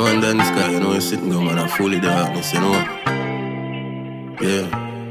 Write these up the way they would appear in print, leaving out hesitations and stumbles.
man than sky, you know, you sitting go man, I fully darkness, you know. Yeah.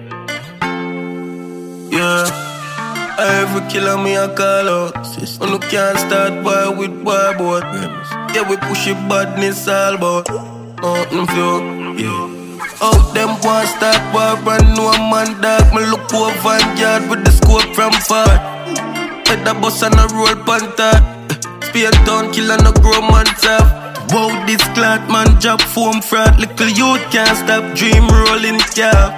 Yeah. Every killer me a call out. And you can't start boy with boy boat. Yeah, we push it badness all about. Nothing for yeah. Out them one start boy, brand new man dog. Me look over and yard with the scope from far. Head the bus and a roll panther. Spear town killer no grow man tough. Wow, this clot man job foam fraud. Little youth can't stop dream rolling car.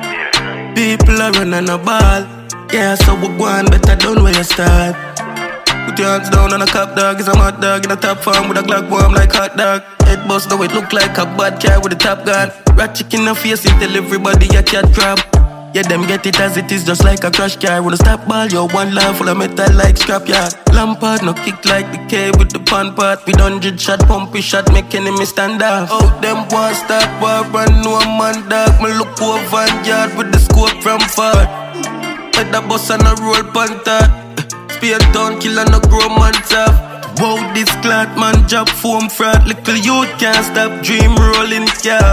People are running a ball. Yeah, so we go on better done where you start. Put your hands down on a cop dog. Is a mad dog in a top farm with a Glock bomb like hot dog. Head bust though it look like a bad car with a top gun. Rat chick in the face and tell everybody a cat crab. Yeah, them get it as it is just like a crash car. When I stop ball, yo, one line full of metal like scrapyard. Lampard, no kick like the K with the pan part. With 100 shot, pumpy shot, make enemy stand off. Out them one start war, brand new man dog. Me look over and yard with the scope from far. Head the bus and a roll panther. Spear town killer no grow man tough. Wow, this clot man job foam fraud. Little youth can't stop dream rolling car.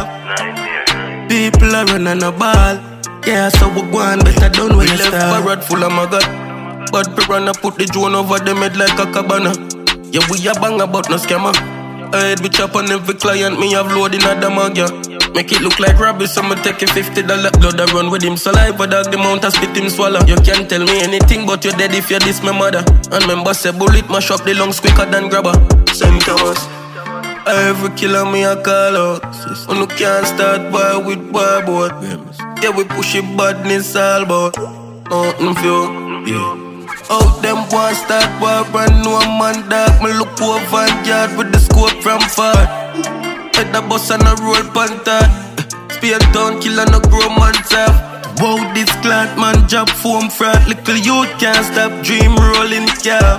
People are running a ball. Yeah, so we go on better done when you start. We left parrot full of maggot. But piranha put the drone over them head like a cabana. Yeah, we a bang about no scammer. I head we chop on every client, me have load in a damag, yeah. Make it look like Robbie, so me take a $50 blood I run with him saliva, dog the mount and spit him swallow. You can't tell me anything but you're dead if you diss my mother. And remember say bullet mash up the lungs quicker than grabber. St. Thomas. Every killer me a call out. And you can't start boy with boy boat. Yeah, we push it badness all about. Nothing for yeah. Out them one start boy, brand new man dog. Me look over and yard with the scope from far. Head the bus and a roll panther. Spear town killer no grow man tough. Wow, this clot man job foam fraud. Little youth can't stop dream rolling car.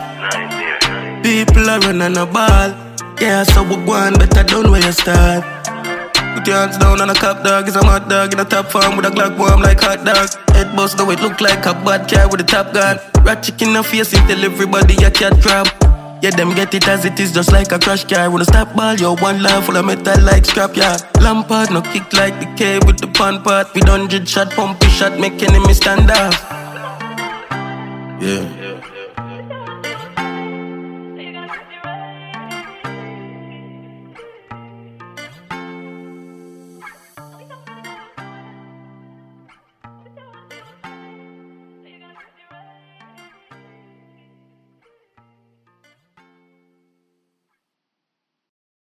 People are running a ball. Yeah, so we go on better done where you start. Put your hands down on a cop dog. Is a mad dog in a top farm with a Glock bomb like hot dog. Head bust though it look like a bad car with a top gun. Rat chick in the face and tell everybody a cat crab. Yeah, them get it as it is just like a crash car. When I stop ball, yo, one line full of metal like scrapyard. Lampard, no kick like the K with the pan part. With 100 shot, pumpy shot, make enemy stand off. Yeah.